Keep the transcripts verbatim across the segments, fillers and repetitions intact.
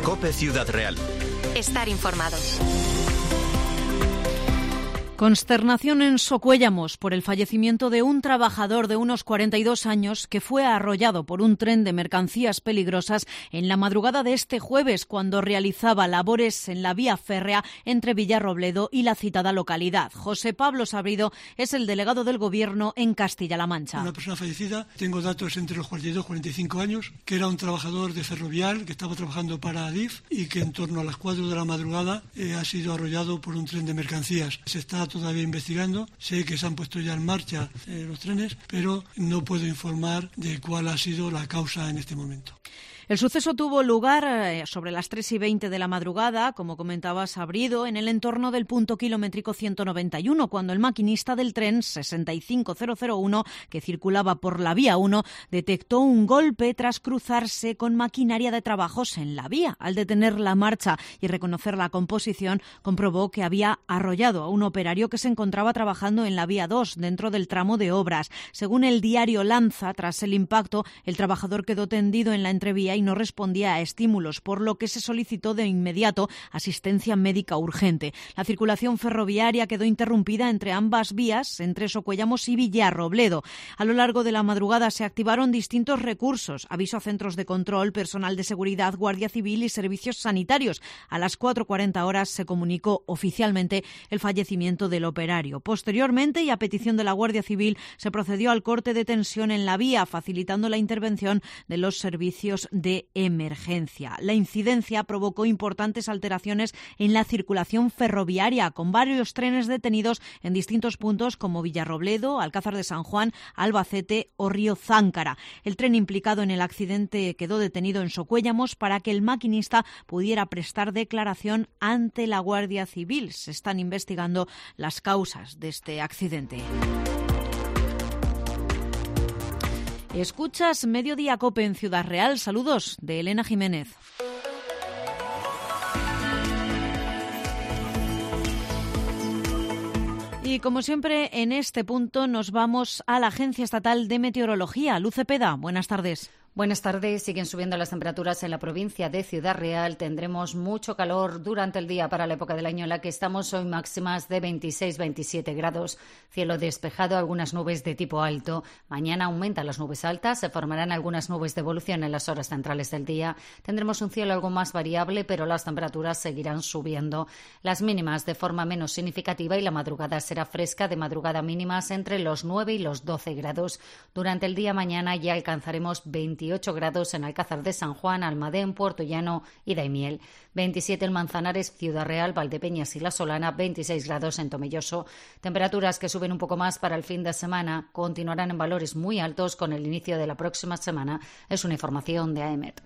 COPE Ciudad Real. Estar informado. Consternación en Socuéllamos por el fallecimiento de un trabajador de unos cuarenta y dos años que fue arrollado por un tren de mercancías peligrosas en la madrugada de este jueves cuando realizaba labores en la vía férrea entre Villarrobledo y la citada localidad. José Pablo Sabrido es el delegado del Gobierno en Castilla-La Mancha. Una persona fallecida, tengo datos entre los cuarenta y dos y cuarenta y cinco años, que era un trabajador de Ferrovial que estaba trabajando para Adif y que en torno a las cuatro de la madrugada eh, ha sido arrollado por un tren de mercancías. Se está todavía investigando, sé que se han puesto ya en marcha eh, los trenes, pero no puedo informar de cuál ha sido la causa en este momento. El suceso tuvo lugar sobre las tres y veinte de la madrugada, como comentaba Sabrido, en el entorno del punto kilométrico ciento noventa y uno, cuando el maquinista del tren sesenta y cinco mil uno, que circulaba por la vía uno, detectó un golpe tras cruzarse con maquinaria de trabajos en la vía. Al detener la marcha y reconocer la composición, comprobó que había arrollado a un operario que se encontraba trabajando en la vía dos, dentro del tramo de obras. Según el diario Lanza, tras el impacto, el trabajador quedó tendido en la entrevía y no respondía a estímulos, por lo que se solicitó de inmediato asistencia médica urgente. La circulación ferroviaria quedó interrumpida entre ambas vías, entre Socuéllamos y Villarrobledo. A lo largo de la madrugada se activaron distintos recursos, aviso a centros de control, personal de seguridad, Guardia Civil y servicios sanitarios. A las cuatro cuarenta horas se comunicó oficialmente el fallecimiento del operario. Posteriormente, y a petición de la Guardia Civil, se procedió al corte de tensión en la vía, facilitando la intervención de los servicios de de emergencia. La incidencia provocó importantes alteraciones en la circulación ferroviaria, con varios trenes detenidos en distintos puntos como Villarrobledo, Alcázar de San Juan, Albacete o Río Záncara. El tren implicado en el accidente quedó detenido en Socuéllamos para que el maquinista pudiera prestar declaración ante la Guardia Civil. Se están investigando las causas de este accidente. Escuchas Mediodía COPE en Ciudad Real. Saludos de Elena Jiménez. Y como siempre, en este punto nos vamos a la Agencia Estatal de Meteorología. Luz Cepeda, buenas tardes. Buenas tardes. Siguen subiendo las temperaturas en la provincia de Ciudad Real. Tendremos mucho calor durante el día para la época del año en la que estamos. Hoy máximas de veintiséis a veintisiete grados. Cielo despejado, algunas nubes de tipo alto. Mañana aumentan las nubes altas. Se formarán algunas nubes de evolución en las horas centrales del día. Tendremos un cielo algo más variable, pero las temperaturas seguirán subiendo. Las mínimas de forma menos significativa y la madrugada será fresca. De madrugada mínimas entre los nueve y los doce grados. Durante el día mañana ya alcanzaremos veintiocho grados en Alcázar de San Juan, Almadén, Puerto Llano y Daimiel, veintisiete en Manzanares, Ciudad Real, Valdepeñas y La Solana, veintiséis grados en Tomelloso. Temperaturas que suben un poco más para el fin de semana, continuarán en valores muy altos con el inicio de la próxima semana. Es una información de A E M E T.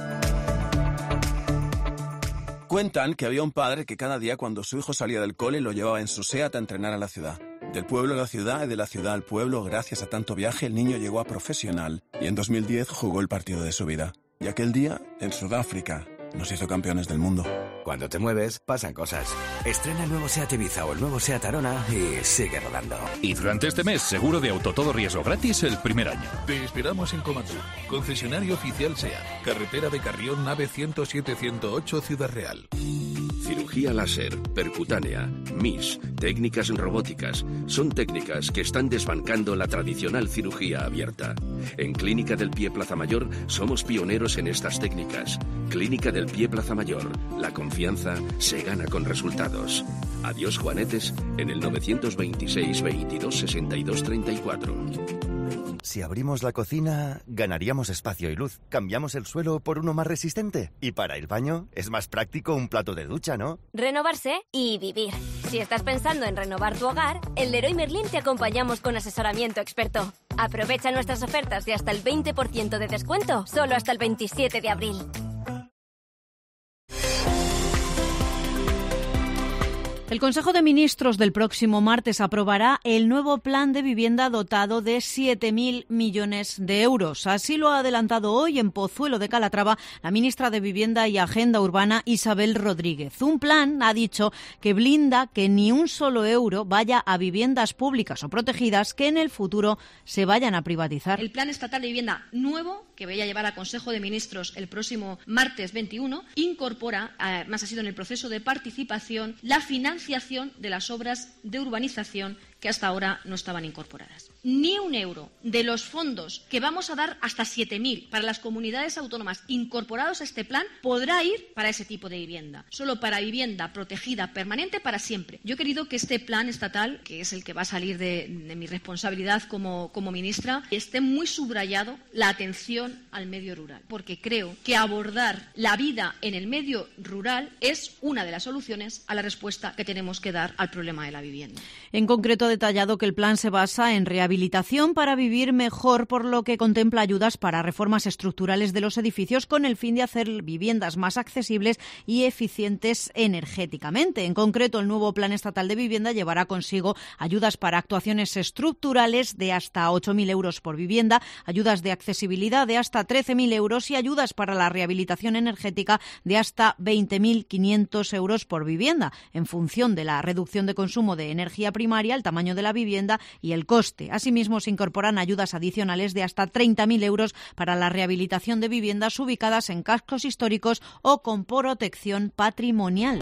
Cuentan que había un padre que cada día cuando su hijo salía del cole lo llevaba en su SEAT a entrenar a la ciudad. Del pueblo a la ciudad y de la ciudad al pueblo, gracias a tanto viaje, el niño llegó a profesional y en dos mil diez jugó el partido de su vida. Y aquel día, en Sudáfrica, nos hizo campeones del mundo. Cuando te mueves, pasan cosas. Estrena el nuevo SEAT Ibiza o el nuevo SEAT Arona y sigue rodando. Y durante este mes, seguro de auto todo riesgo gratis el primer año. Te esperamos en Comatur, concesionario oficial SEAT, carretera de Carrión, nave ciento siete ciento ocho, Ciudad Real. Cirugía láser, percutánea, M I S, técnicas robóticas, son técnicas que están desbancando la tradicional cirugía abierta. En Clínica del Pie Plaza Mayor somos pioneros en estas técnicas. Clínica del Pie Plaza Mayor, la confianza se gana con resultados. Adiós Juanetes en el novecientos veintiséis veintidós sesenta y dos treinta y cuatro. Si abrimos la cocina, ganaríamos espacio y luz. Cambiamos el suelo por uno más resistente. Y para el baño, es más práctico un plato de ducha, ¿no? Renovarse y vivir. Si estás pensando en renovar tu hogar, en Leroy Merlin te acompañamos con asesoramiento experto. Aprovecha nuestras ofertas de hasta el veinte por ciento de descuento, solo hasta el veintisiete de abril. El Consejo de Ministros del próximo martes aprobará el nuevo plan de vivienda dotado de siete mil millones de euros. Así lo ha adelantado hoy en Pozuelo de Calatrava la ministra de Vivienda y Agenda Urbana, Isabel Rodríguez. Un plan, ha dicho, que blinda que ni un solo euro vaya a viviendas públicas o protegidas que en el futuro se vayan a privatizar. El Plan Estatal de Vivienda nuevo, que voy a llevar a Consejo de Ministros el próximo martes veintiuno, incorpora, además ha sido en el proceso de participación, la financiación de las obras de urbanización que hasta ahora no estaban incorporadas. Ni un euro de los fondos que vamos a dar, hasta siete mil, para las comunidades autónomas incorporados a este plan, podrá ir para ese tipo de vivienda. Solo para vivienda protegida permanente para siempre. Yo he querido que este plan estatal, que es el que va a salir de, de mi responsabilidad como, como ministra, esté muy subrayado la atención al medio rural. Porque creo que abordar la vida en el medio rural es una de las soluciones a la respuesta que tenemos que dar al problema de la vivienda. En concreto, ha detallado que el plan se basa en rehabilitación para vivir mejor, por lo que contempla ayudas para reformas estructurales de los edificios con el fin de hacer viviendas más accesibles y eficientes energéticamente. En concreto, el nuevo Plan Estatal de Vivienda llevará consigo ayudas para actuaciones estructurales de hasta ocho mil euros por vivienda, ayudas de accesibilidad de hasta trece mil euros y ayudas para la rehabilitación energética de hasta veinte mil quinientos euros por vivienda, en función de la reducción de consumo de energía primaria, el tamaño de la vivienda y el coste. Asimismo, se incorporan ayudas adicionales de hasta treinta mil euros para la rehabilitación de viviendas ubicadas en cascos históricos o con protección patrimonial.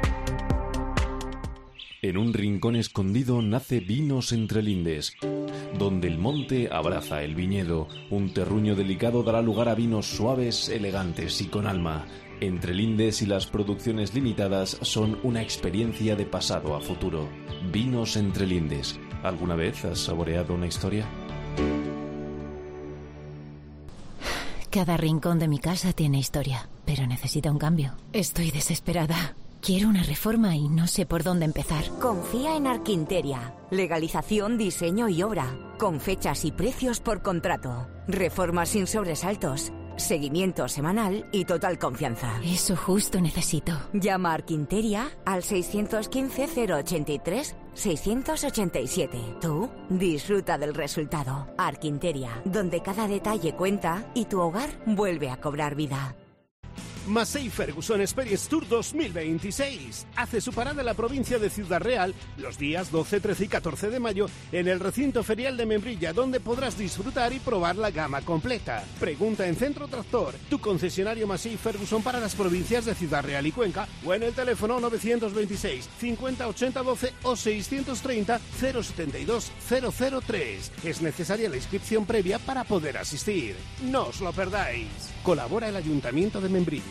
En un rincón escondido nace Vinos Entre Lindes, donde el monte abraza el viñedo. Un terruño delicado dará lugar a vinos suaves, elegantes y con alma. Entre Lindes y las producciones limitadas son una experiencia de pasado a futuro. Vinos Entre Lindes. ¿Alguna vez has saboreado una historia? Cada rincón de mi casa tiene historia, pero necesita un cambio. Estoy desesperada. Quiero una reforma y no sé por dónde empezar. Confía en Arquinteria. Legalización, diseño y obra. Con fechas y precios por contrato. Reformas sin sobresaltos. Seguimiento semanal y total confianza. Eso justo necesito. Llama a Arquinteria al seis uno cinco, cero ochenta y tres, seiscientos ochenta y siete. Tú disfruta del resultado. Arquinteria, donde cada detalle cuenta y tu hogar vuelve a cobrar vida. Massey Ferguson Experience Tour dos mil veintiséis hace su parada en la provincia de Ciudad Real los días doce, trece y catorce de mayo en el recinto ferial de Membrilla, donde podrás disfrutar y probar la gama completa. Pregunta en Centro Tractor, tu concesionario Massey Ferguson para las provincias de Ciudad Real y Cuenca, o en el teléfono novecientos veintiséis, cincuenta, ochenta, doce o seiscientos treinta, cero setenta y dos, cero cero tres. Es necesaria la inscripción previa para poder asistir. No os lo perdáis. Colabora el Ayuntamiento de Membrilla.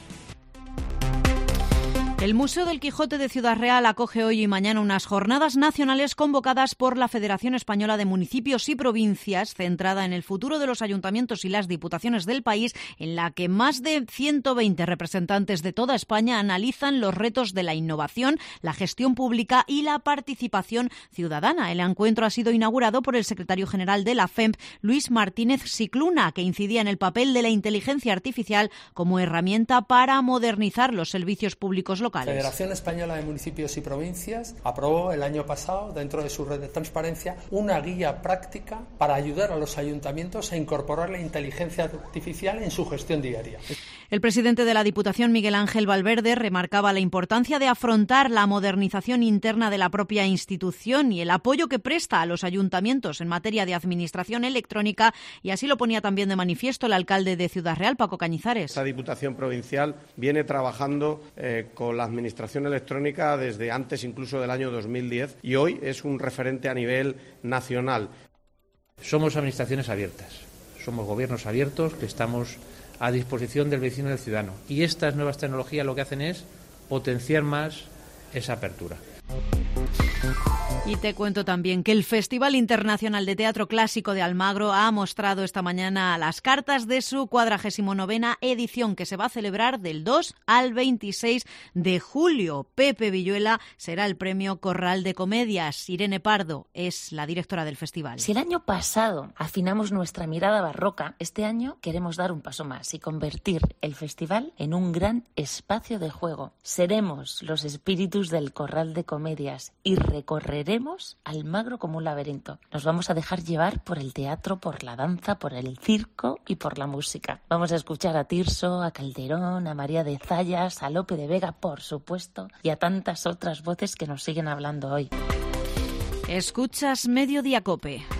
El Museo del Quijote de Ciudad Real acoge hoy y mañana unas jornadas nacionales convocadas por la Federación Española de Municipios y Provincias, centrada en el futuro de los ayuntamientos y las diputaciones del país, en la que más de ciento veinte representantes de toda España analizan los retos de la innovación, la gestión pública y la participación ciudadana. El encuentro ha sido inaugurado por el secretario general de la F E M P, Luis Martínez Scicluna, que incidía en el papel de la inteligencia artificial como herramienta para modernizar los servicios públicos locales. La Federación Española de Municipios y Provincias aprobó el año pasado, dentro de su red de transparencia, una guía práctica para ayudar a los ayuntamientos a incorporar la inteligencia artificial en su gestión diaria. El presidente de la Diputación, Miguel Ángel Valverde, remarcaba la importancia de afrontar la modernización interna de la propia institución y el apoyo que presta a los ayuntamientos en materia de administración electrónica, y así lo ponía también de manifiesto el alcalde de Ciudad Real, Paco Cañizares. Esta Diputación Provincial viene trabajando eh, con la administración electrónica desde antes incluso del año dos mil diez y hoy es un referente a nivel nacional. Somos administraciones abiertas, somos gobiernos abiertos que estamos a disposición del vecino y del ciudadano. Y estas nuevas tecnologías lo que hacen es potenciar más esa apertura. Y te cuento también que el Festival Internacional de Teatro Clásico de Almagro ha mostrado esta mañana las cartas de su cuadragésimo novena edición, que se va a celebrar del dos al veintiséis de julio. Pepe Villuela será el premio Corral de Comedias. Irene Pardo es la directora del festival. Si el año pasado afinamos nuestra mirada barroca, este año queremos dar un paso más y convertir el festival en un gran espacio de juego. Seremos los espíritus del Corral de Comedias y recorreremos Almagro como un laberinto. Nos vamos a dejar llevar por el teatro, por la danza, por el circo y por la música. Vamos a escuchar a Tirso, a Calderón, a María de Zayas, a Lope de Vega, por supuesto, y a tantas otras voces que nos siguen hablando hoy. Escuchas Mediodía Cope.